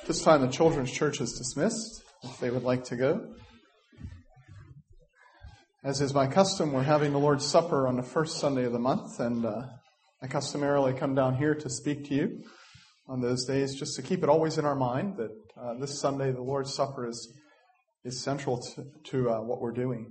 This time the children's church is dismissed, if they would like to go. As is my custom, we're having the Lord's Supper on the first Sunday of the month, and I customarily come down here to speak to you on those days, just to keep it always in our mind that this Sunday the Lord's Supper is central to what we're doing.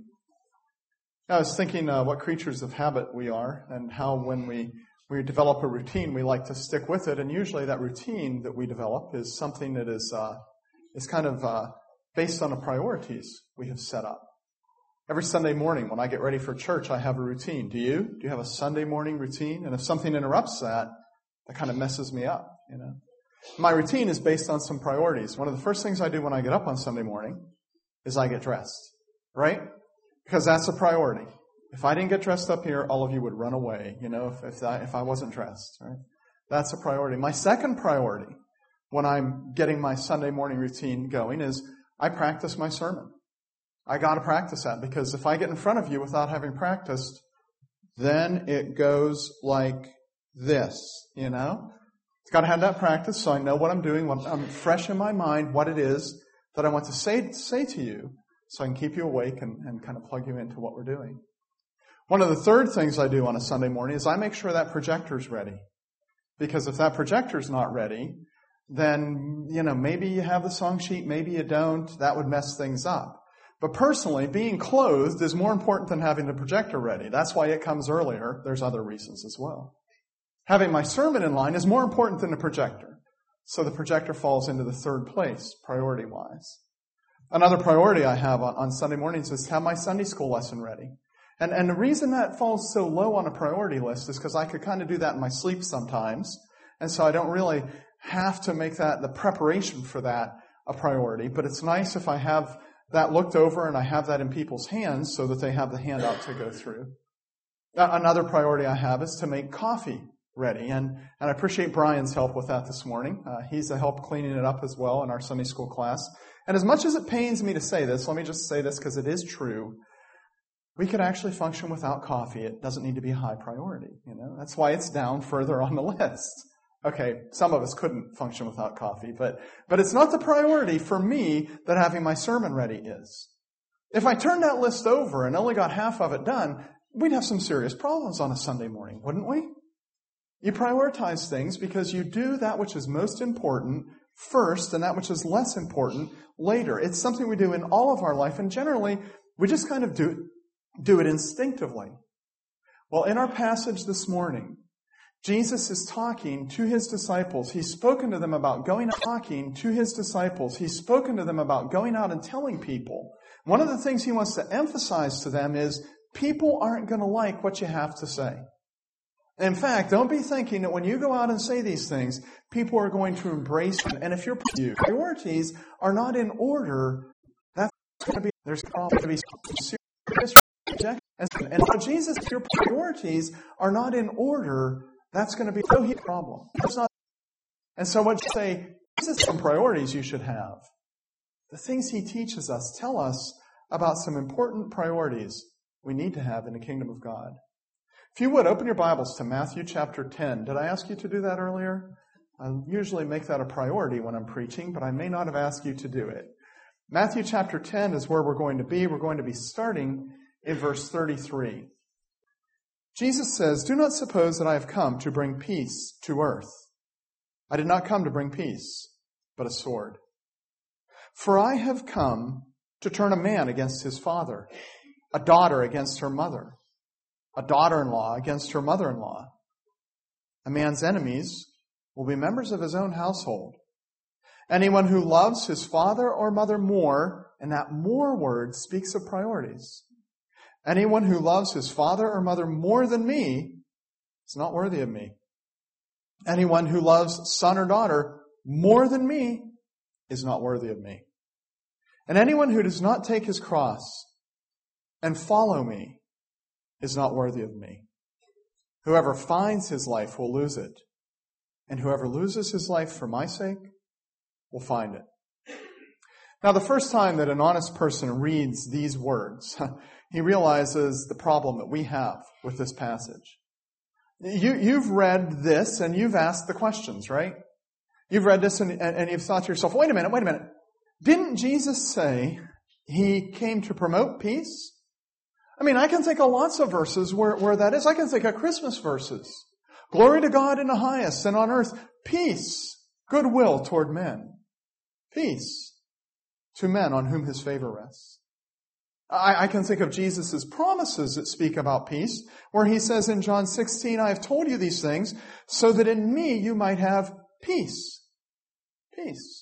I was thinking what creatures of habit we are, and how when we develop a routine, we like to stick with it, and usually that routine that we develop is something that is kind of based on the priorities we have set up. Every Sunday morning when I get ready for church, I have a routine. Do you? Do you have a Sunday morning routine? And if something interrupts that kind of messes me up, you know. My routine is based on some priorities. One of the first things I do when I get up on Sunday morning is I get dressed, right? Because that's a priority. If I didn't get dressed up here, all of you would run away, you know, if I wasn't dressed, right? That's a priority. My second priority when I'm getting my Sunday morning routine going is I practice my sermon. I got to practice that, because if I get in front of you without having practiced, then it goes like this, you know? It's got to have that practice so I know what I'm doing, I'm fresh in my mind, what it is that I want to say to you, so I can keep you awake and kind of plug you into what we're doing. One of the third things I do on a Sunday morning is I make sure that projector's ready. Because if that projector's not ready, then, you know, maybe you have the song sheet, maybe you don't. That would mess things up. But personally, being clothed is more important than having the projector ready. That's why it comes earlier. There's other reasons as well. Having my sermon in line is more important than the projector. So the projector falls into the third place, priority-wise. Another priority I have on Sunday mornings is to have my Sunday school lesson ready. And the reason that falls so low on a priority list is because I could kind of do that in my sleep sometimes. And so I don't really have to make that, the preparation for that, a priority. But it's nice if I have that looked over and I have that in people's hands so that they have the handout to go through. Another priority I have is to make coffee ready. And I appreciate Brian's help with that this morning. He's a help cleaning it up as well in our Sunday school class. And as much as it pains me to say this, let me just say this because it is true. We could actually function without coffee. It doesn't need to be a high priority, you know. That's why it's down further on the list. Okay, some of us couldn't function without coffee, but it's not the priority for me that having my sermon ready is. If I turned that list over and only got half of it done, we'd have some serious problems on a Sunday morning, wouldn't we? You prioritize things because you do that which is most important first and that which is less important later. It's something we do in all of our life, and generally we just kind of do it instinctively. Well, in our passage this morning, Jesus is talking to his disciples. He's spoken to them about going out and telling people. One of the things he wants to emphasize to them is people aren't going to like what you have to say. In fact, don't be thinking that when you go out and say these things, people are going to embrace them. And if your priorities are not in order, there's going to be serious rejection. And if Jesus, if your priorities are not in order, that's going to be a huge problem. And so what you say, these are some priorities you should have. The things he teaches us tell us about some important priorities we need to have in the kingdom of God. If you would, open your Bibles to Matthew chapter 10. Did I ask you to do that earlier? I usually make that a priority when I'm preaching, but I may not have asked you to do it. Matthew chapter 10 is where we're going to be. We're going to be starting in verse 33. Jesus says, "Do not suppose that I have come to bring peace to earth. I did not come to bring peace, but a sword. For I have come to turn a man against his father, a daughter against her mother, a daughter-in-law against her mother-in-law. A man's enemies will be members of his own household. Anyone who loves his father or mother more," and that more word speaks of priorities. "Anyone who loves his father or mother more than me is not worthy of me. Anyone who loves son or daughter more than me is not worthy of me. And anyone who does not take his cross and follow me is not worthy of me. Whoever finds his life will lose it, and whoever loses his life for my sake will find it." Now, the first time that an honest person reads these words, he realizes the problem that we have with this passage. You've read this and you've asked the questions, right? You've read this and you've thought to yourself, wait a minute. Didn't Jesus say He came to promote peace? I mean, I can think of lots of verses where that is. I can think of Christmas verses. Glory to God in the highest, and on earth, peace, goodwill toward men. Peace to men on whom His favor rests. I can think of Jesus' promises that speak about peace, where He says in John 16, I have told you these things so that in me you might have peace. Peace.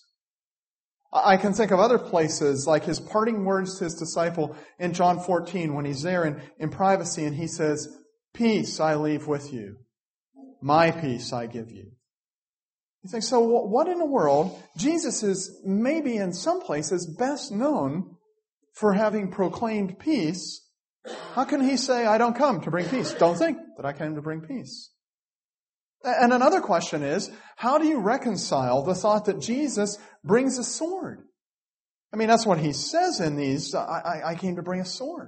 I can think of other places like His parting words to His disciple in John 14 when He's there in privacy and He says, peace I leave with you. My peace I give you. You think, so what in the world? Jesus is maybe in some places best known for having proclaimed peace. How can He say, I don't come to bring peace? Don't think that I came to bring peace. And another question is, how do you reconcile the thought that Jesus brings a sword? I mean, that's what He says in these, I came to bring a sword.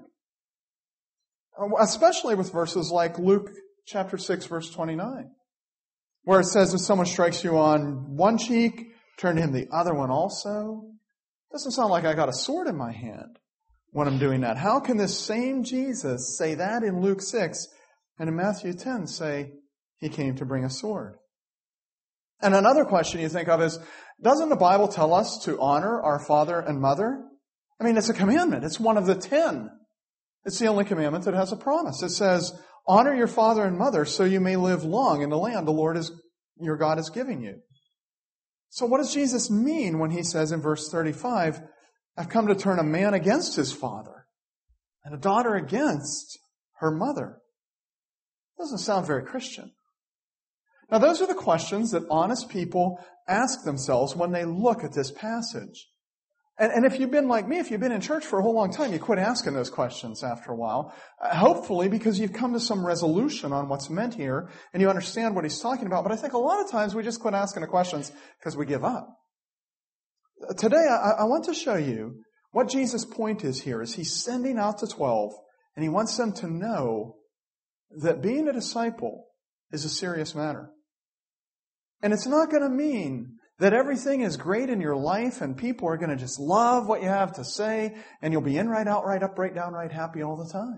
Especially with verses like Luke chapter 6, verse 29, where it says, if someone strikes you on one cheek, turn to him the other one also. Doesn't sound like I got a sword in my hand when I'm doing that. How can this same Jesus say that in Luke 6 and in Matthew 10 say He came to bring a sword? And another question you think of is, doesn't the Bible tell us to honor our father and mother? I mean, it's a commandment. It's one of the 10. It's the only commandment that has a promise. It says, honor your father and mother so you may live long in the land the Lord your God is giving you. So what does Jesus mean when He says in verse 35, I've come to turn a man against his father and a daughter against her mother? Doesn't sound very Christian. Now, those are the questions that honest people ask themselves when they look at this passage. And if you've been like me, if you've been in church for a whole long time, you quit asking those questions after a while. Hopefully because you've come to some resolution on what's meant here and you understand what He's talking about. But I think a lot of times we just quit asking the questions because we give up. Today, I want to show you what Jesus' point is here. Is He's sending out the 12 and He wants them to know that being a disciple is a serious matter. And it's not going to mean that everything is great in your life and people are going to just love what you have to say and you'll be in right out, right up, right down, right happy all the time.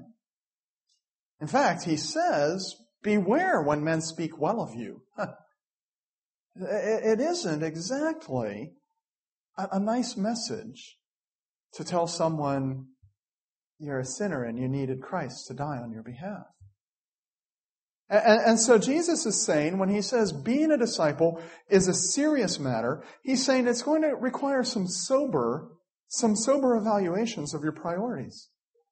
In fact, He says, beware when men speak well of you. It isn't exactly a nice message to tell someone you're a sinner and you needed Christ to die on your behalf. And so Jesus is saying, when He says being a disciple is a serious matter, He's saying it's going to require some sober evaluations of your priorities.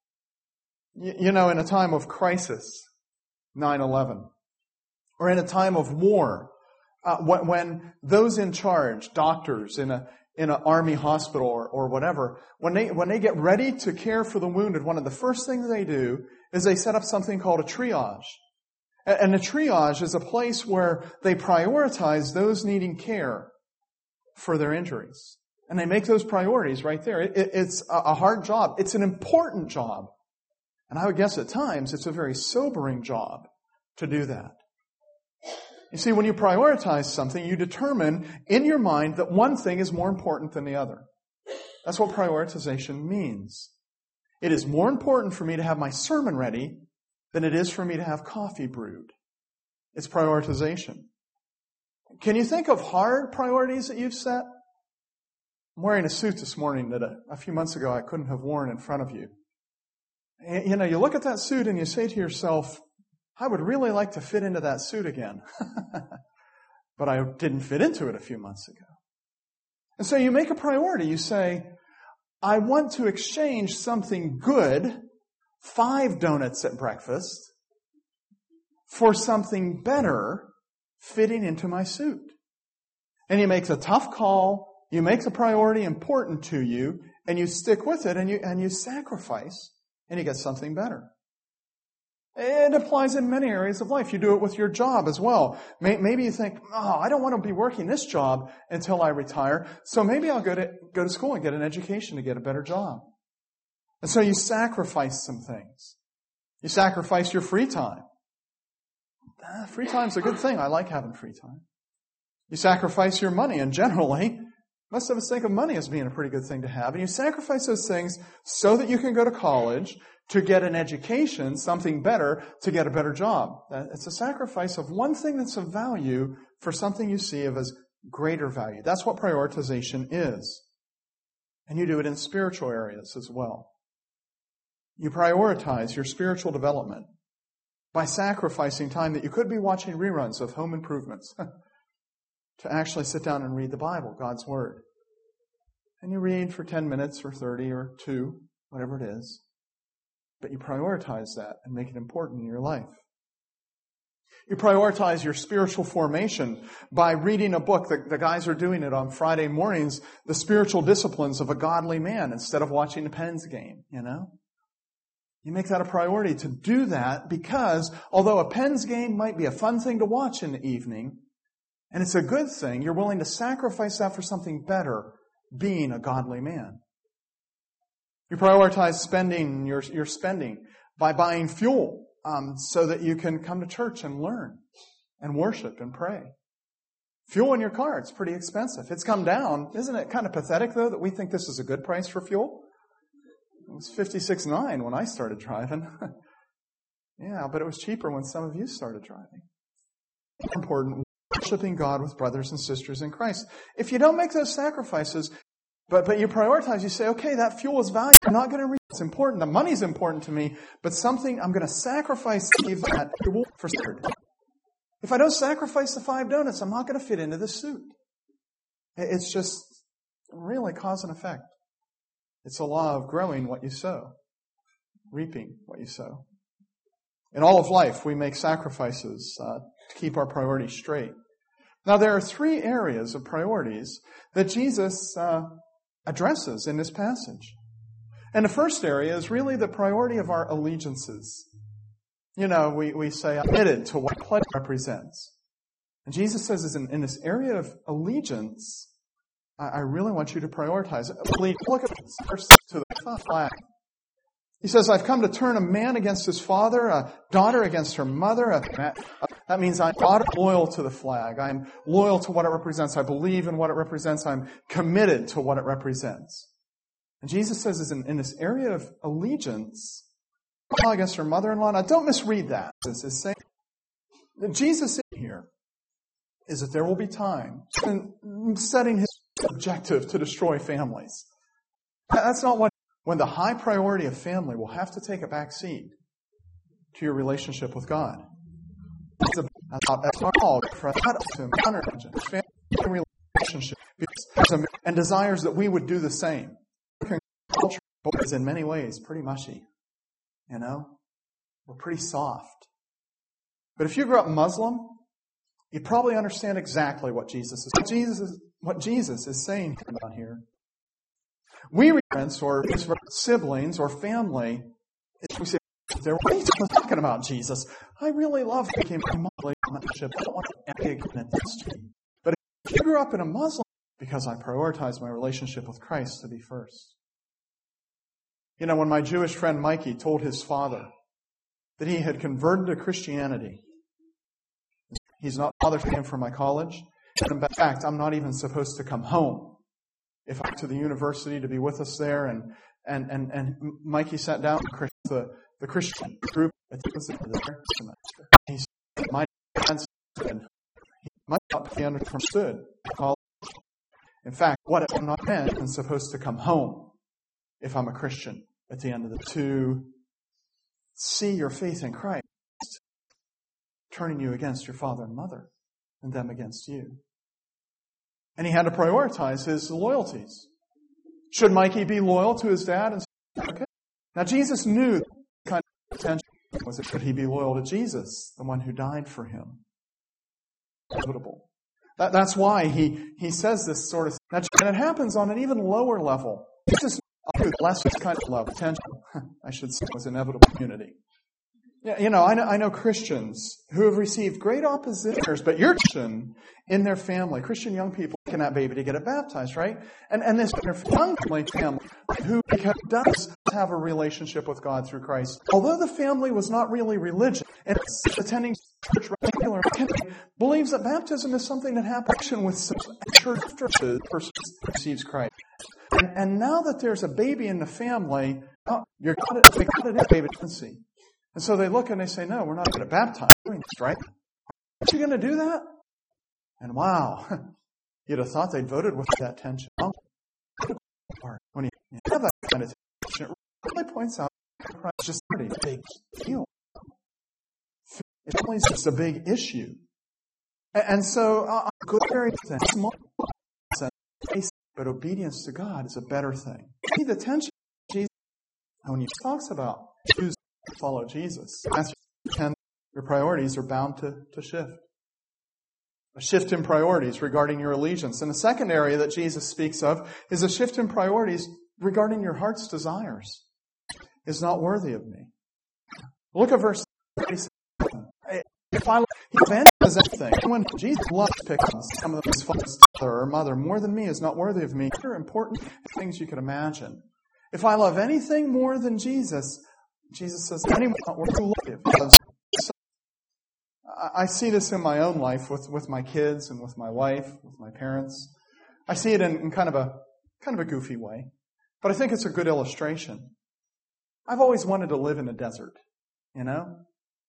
You know, in a time of crisis, 9/11, or in a time of war, when those in charge, doctors in an army hospital or whatever, when they get ready to care for the wounded, one of the first things they do is they set up something called a triage. And a triage is a place where they prioritize those needing care for their injuries. And they make those priorities right there. It's a hard job. It's an important job. And I would guess at times it's a very sobering job to do that. You see, when you prioritize something, you determine in your mind that one thing is more important than the other. That's what prioritization means. It is more important for me to have my sermon ready than it is for me to have coffee brewed. It's prioritization. Can you think of hard priorities that you've set? I'm wearing a suit this morning that a few months ago I couldn't have worn in front of you. You know, you look at that suit and you say to yourself, I would really like to fit into that suit again. But I didn't fit into it a few months ago. And so you make a priority. You say, I want to exchange something good, 5 donuts at breakfast, for something better fitting into my suit. And you make the tough call, you make the priority important to you, and you stick with it, and you sacrifice, and you get something better. It applies in many areas of life. You do it with your job as well. Maybe you think, I don't want to be working this job until I retire, so maybe I'll go to school and get an education to get a better job. And so you sacrifice some things. You sacrifice your free time. Free time's a good thing. I like having free time. You sacrifice your money, and generally, most of us think of money as being a pretty good thing to have. And you sacrifice those things so that you can go to college, to get an education, something better, to get a better job. It's a sacrifice of one thing that's of value for something you see of as greater value. That's what prioritization is. And you do it in spiritual areas as well. You prioritize your spiritual development by sacrificing time that you could be watching reruns of Home Improvements to actually sit down and read the Bible, God's Word. And you read for 10 minutes or 30 or 2, whatever it is. But you prioritize that and make it important in your life. You prioritize your spiritual formation by reading a book. The guys are doing it on Friday mornings, The Spiritual Disciplines of a Godly Man, instead of watching the Pens game, you know? You make that a priority to do that because although a Pens game might be a fun thing to watch in the evening, and it's a good thing, you're willing to sacrifice that for something better, being a godly man. You prioritize spending your spending by buying fuel so that you can come to church and learn and worship and pray. Fuel in your car, it's pretty expensive. It's come down. Isn't it kind of pathetic, though, that we think this is a good price for fuel? It was $56.9 when I started driving. Yeah, but it was cheaper when some of you started driving. It's important, worshiping God with brothers and sisters in Christ. If you don't make those sacrifices, but you prioritize, you say, okay, that fuel is valuable. I'm not going to read it. It's important. The money's important to me, but something I'm going to sacrifice to give that fuel for third. If I don't sacrifice the 5 donuts, I'm not going to fit into the suit. It's just really cause and effect. It's a law of growing what you sow, reaping what you sow. In all of life, we make sacrifices to keep our priorities straight. Now, there are 3 areas of priorities that Jesus addresses in this passage. And the first area is really the priority of our allegiances. You know, we say, I'm committed to what pledge represents. And Jesus says, in this area of allegiance, I really want you to prioritize it. Look at first to the flag. He says, I've come to turn a man against his father, a daughter against her mother. That means I'm loyal to the flag. I'm loyal to what it represents. I believe in what it represents. I'm committed to what it represents. And Jesus says, in this area of allegiance, against her mother-in-law. Now, don't misread that. This is saying that Jesus in here is that there will be time setting his objective to destroy families. That's not when the high priority of family will have to take a back seat to your relationship with God. It's about family relationship and desires that we would do the same. Culture is in many ways pretty mushy. You know, we're pretty soft. But if you grew up Muslim, you probably understand exactly what Jesus is saying about here. We parents or siblings or family, we say, they're talking about Jesus. I really love him. I don't want to be against you. But if you grew up in a Muslim, because I prioritize my relationship with Christ to be first. You know, when my Jewish friend Mikey told his father that he had converted to Christianity, he's not bothered to pay for my college. And in fact, I'm not even supposed to come home if I'm to the university to be with us there. And Mikey sat down with the Christian group at the semester. He said, my dad said, he might not be understood college. In fact, what I'm not even supposed to come home if I'm a Christian at the end of to see your faith in Christ turning you against your father and mother and them against you. And he had to prioritize his loyalties. Should Mikey be loyal to his dad? Okay. Now Jesus knew the kind of attention was it should he be loyal to Jesus, the one who died for him. Inevitable. That's why he says this sort of thing. And it happens on an even lower level. Jesus less kind of love, attention, I should say, was inevitable community. Yeah, you know, I know Christians who have received great opposition, but you're Christian in their family, Christian young people taking that baby to get it baptized, right? And this young family who does have a relationship with God through Christ, although the family was not really religious and attending church regularly, believes that baptism is something that happens with church after the person receives Christ. And now that there's a baby in the family, they got it in baby infancy. And so they look and they say, no, we're not going to baptize doing this, right? Aren't you going to do that? And wow, you'd have thought they'd voted with that tension. When you have that kind of tension, it really points out it's just a big deal. It's just a big issue. And so, good very thing, small, but obedience to God is a better thing. See the tension Jesus when he talks about choosing to follow Jesus. Your priorities are bound to shift. A shift in priorities regarding your allegiance. And the second area that Jesus speaks of is a shift in priorities regarding your heart's desires. Is not worthy of me. Look at verse 37. If I evangelize anything, when Jesus loves to pick on some of his father or mother more than me is not worthy of me. These are important things you could imagine. If I love anything more than Jesus, Jesus says, anyone not worthy of me. I see this in my own life with my kids and with my wife, with my parents. I see it in kind of a goofy way, but I think it's a good illustration. I've always wanted to live in a desert, you know?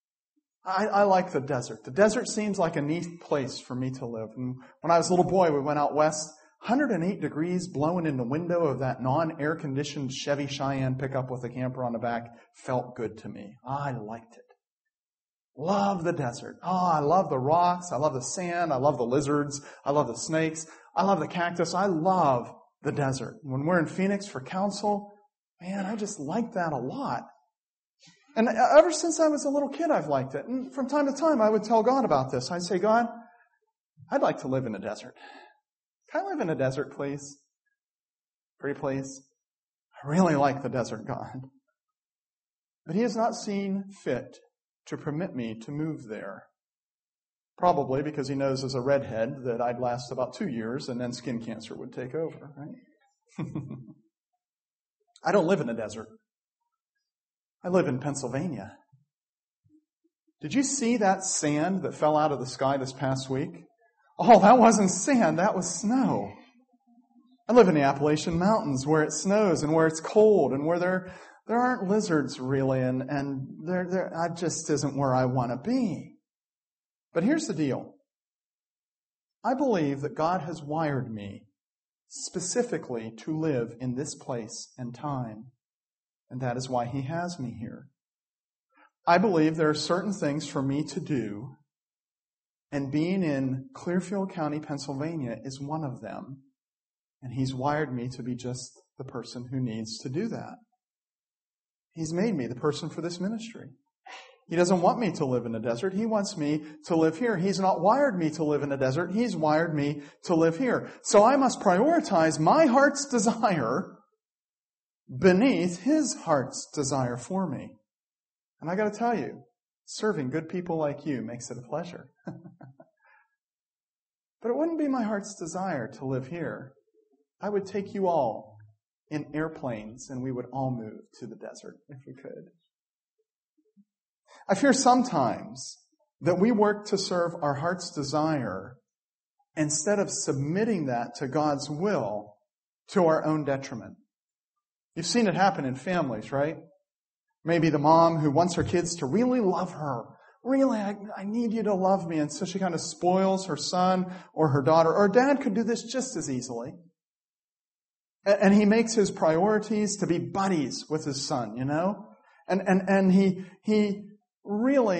I like the desert. The desert seems like a neat place for me to live. And when I was a little boy, we went out west, 108 degrees blowing in the window of that non-air-conditioned Chevy Cheyenne pickup with a camper on the back felt good to me. I liked it. Love the desert. I love the rocks. I love the sand. I love the lizards. I love the snakes. I love the cactus. I love the desert. When we're in Phoenix for council, man, I just like that a lot. And ever since I was a little kid, I've liked it. And from time to time, I would tell God about this. I'd say, God, I'd like to live in a desert. Can I live in a desert, please? Pretty please? I really like the desert, God. But He has not seen fit to permit me to move there. Probably because He knows as a redhead that I'd last about 2 years and then skin cancer would take over, right? I don't live in a desert. I live in Pennsylvania. Did you see that sand that fell out of the sky this past week? Oh, that wasn't sand, that was snow. I live in the Appalachian Mountains where it snows and where it's cold and where there aren't lizards really and that just isn't where I want to be. But here's the deal. I believe that God has wired me specifically to live in this place and time. And that is why He has me here. I believe there are certain things for me to do, and being in Clearfield County, Pennsylvania is one of them. And He's wired me to be just the person who needs to do that. He's made me the person for this ministry. He doesn't want me to live in a desert. He wants me to live here. He's not wired me to live in a desert. He's wired me to live here. So I must prioritize my heart's desire beneath His heart's desire for me. And I got to tell you, serving good people like you makes it a pleasure. But it wouldn't be my heart's desire to live here. I would take you all in airplanes and we would all move to the desert if we could. I fear sometimes that we work to serve our heart's desire instead of submitting that to God's will to our own detriment. You've seen it happen in families, right? Maybe the mom who wants her kids to really love her. Really, I need you to love me. And so she kind of spoils her son or her daughter. Or dad could do this just as easily. And he makes his priorities to be buddies with his son, you know? And he really,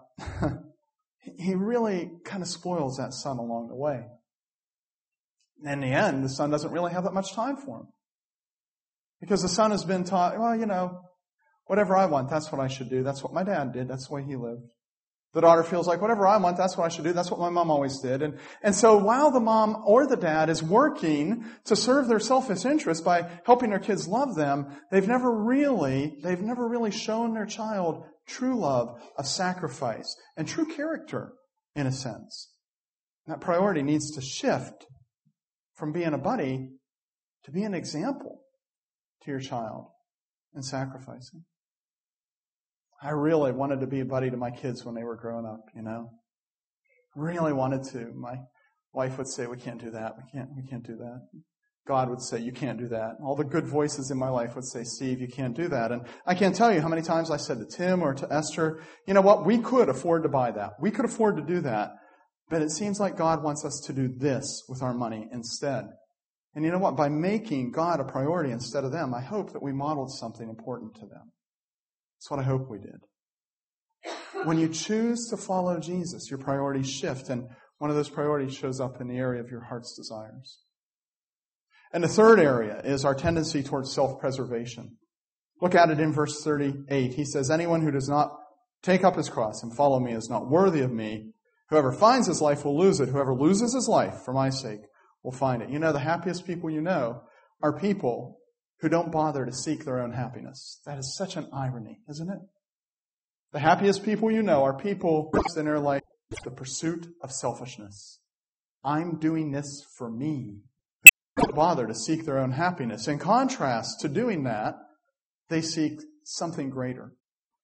he really kind of spoils that son along the way. And in the end, the son doesn't really have that much time for him. Because the son has been taught, well, you know, whatever I want, that's what I should do. That's what my dad did. That's the way he lived. The daughter feels like, whatever I want, that's what I should do. That's what my mom always did. And so while the mom or the dad is working to serve their selfish interests by helping their kids love them, they've never really shown their child true love of sacrifice and true character, in a sense. That priority needs to shift from being a buddy to be an example to your child and sacrificing. I really wanted to be a buddy to my kids when they were growing up, Really wanted to. My wife would say, we can't do that. We can't do that. God would say, you can't do that. All the good voices in my life would say, Steve, you can't do that. And I can't tell you how many times I said to Tim or to Esther, you know what? We could afford to buy that. We could afford to do that. But it seems like God wants us to do this with our money instead. And you know what? By making God a priority instead of them, I hope that we modeled something important to them. That's what I hope we did. When you choose to follow Jesus, your priorities shift, and one of those priorities shows up in the area of your heart's desires. And the third area is our tendency towards self-preservation. Look at it in verse 38. He says, anyone who does not take up his cross and follow me is not worthy of me. Whoever finds his life will lose it. Whoever loses his life for my sake will find it. The happiest people you know are people who don't bother to seek their own happiness. That is such an irony, isn't it? The happiest people you know are people in their life the pursuit of selfishness. I'm doing this for me. They don't bother to seek their own happiness. In contrast to doing that, they seek something greater.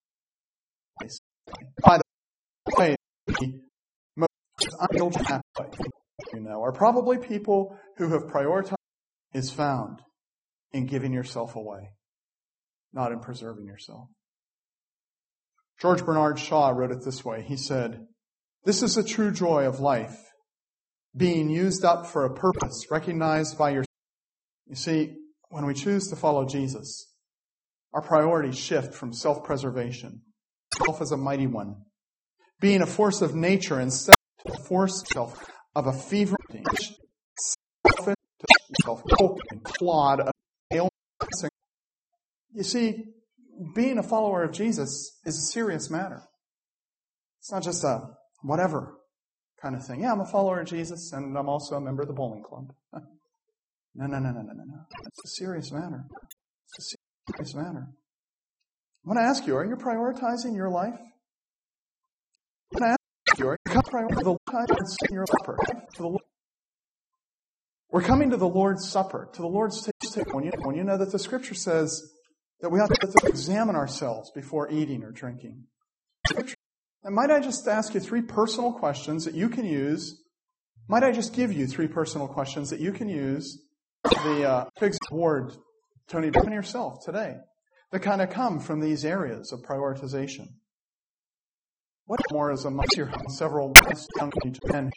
By the way, the most ideal happy are probably people who have prioritized is found in giving yourself away, not in preserving yourself. George Bernard Shaw wrote it this way. He said, this is the true joy of life, being used up for a purpose recognized by yourself. You see, when we choose to follow Jesus, our priorities shift from self-preservation, self as a mighty one, being a force of nature instead of a force of a fever, selfish, self-coping, clod of ailment. You see, being a follower of Jesus is a serious matter. It's not just a whatever kind of thing. Yeah, I'm a follower of Jesus, and I'm also a member of the bowling club. No. It's a serious matter. It's a serious matter. I want to ask you, are you prioritizing your life? I want to ask you, are you prioritizing the Lord's Supper? We're coming to the Lord's Supper, to the Lord's table, when you know that the Scripture says that we have to examine ourselves before eating or drinking. And might I just ask you three personal questions that you can use? Might I just give you three personal questions that you can use the Figs Award, Tony, and yourself today, that kind of come from these areas of prioritization? What more is amongst your several young men?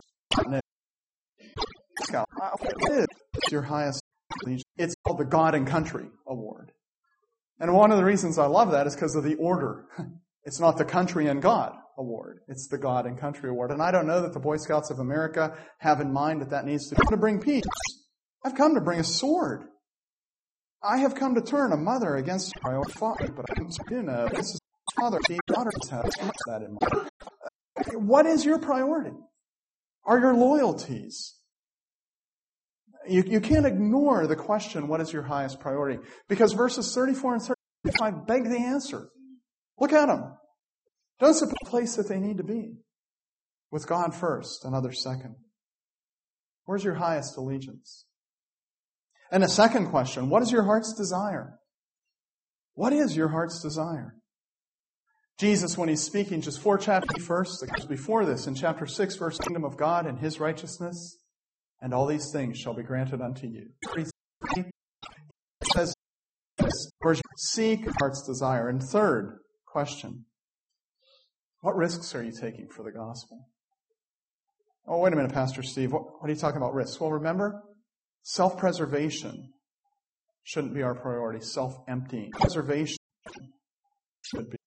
What is your highest allegiance? It's called the God and Country Award. And one of the reasons I love that is because of the order. It's not the Country and God Award. It's the God and Country Award. And I don't know that the Boy Scouts of America have in mind that needs to come to bring peace. I've come to bring a sword. I have come to turn a mother against her own father, but I'm this is father, daughters have that in mind. What is your priority? Are your loyalties? You can't ignore the question, what is your highest priority? Because verses 34 and 35 beg the answer. Look at them. Don't sit in the place that they need to be. With God first and others second. Where's your highest allegiance? And the second question, what is your heart's desire? What is your heart's desire? Jesus, when he's speaking just 4 chapters first, before this, in chapter 6, verse kingdom of God and his righteousness, and all these things shall be granted unto you. He says, seek heart's desire. And third question, what risks are you taking for the gospel? Oh, wait a minute, Pastor Steve. What are you talking about risks? Well, remember, self-preservation shouldn't be our priority. Self-emptying. Preservation should be.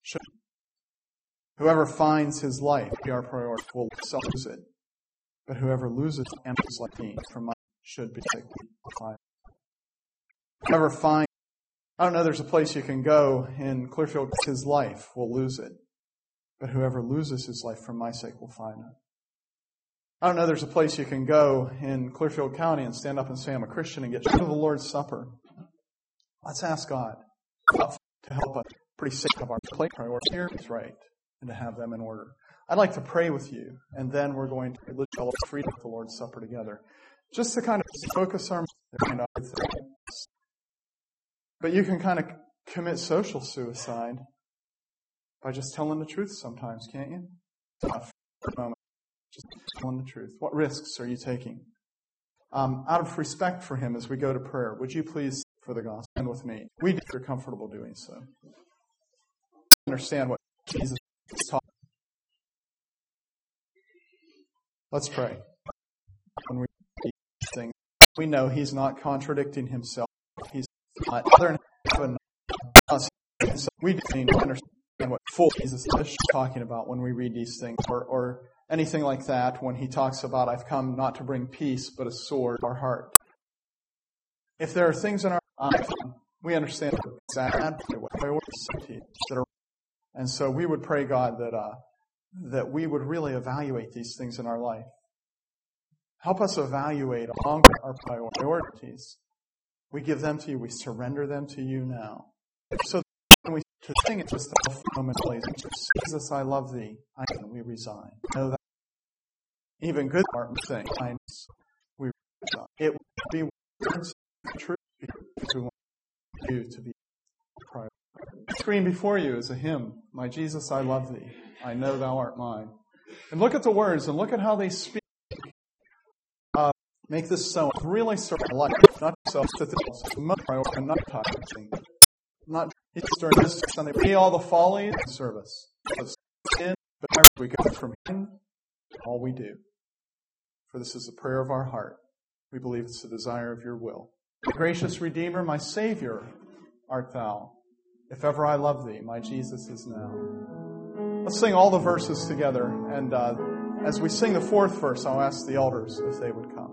Whoever finds his life be our priority will lose it. But whoever loses empties like me from my should be taken alive. Whoever finds, I don't know, there's a place you can go in Clearfield, his life will lose it. But whoever loses his life for my sake will find it. I don't know, there's a place you can go in Clearfield County and stand up and say, I'm a Christian, and get to the Lord's Supper. Let's ask God to help us pretty sick of our plate priorities here is right, and to have them in order. I'd like to pray with you, and then we're going to celebrate freedom at the Lord's Supper together. just to kind of focus our mind on things. But you can kind of commit social suicide by just telling the truth sometimes, can't you? For a moment, just telling the truth. What risks are you taking? Out of respect for him as we go to prayer, would you please, for the gospel, stand with me? If you're comfortable doing so. Understand what Jesus is talking. Let's pray. When we read these things, we know he's not contradicting himself. He's not other than heaven. So we do need to understand what full Jesus is talking about when we read these things, or anything like that when he talks about, I've come not to bring peace, but a sword to our heart. If there are things in our life, we understand exactly what priorities that are. And so we would pray, God, that we would really evaluate these things in our life. Help us evaluate along our priorities. We give them to you. We surrender them to you now. So when we sing it just a moment, please. Jesus, I love thee. We resign. Know that even good art thing, we resign. It will be words of truth because we want you to be priority. The screen before you is a hymn. My Jesus, I love thee. I know thou art mine. And look at the words and look at how they speak. Make this so really serve life, not self-statistics, not priority, not tithing, not just during this Sunday. Be all the folly and service. But we go from him, all we do. For this is the prayer of our heart. We believe it's the desire of your will. Gracious Redeemer, my Savior art thou. If ever I love thee, my Jesus is now. Let's sing all the verses together. And as we sing the fourth verse, I'll ask the elders if they would come.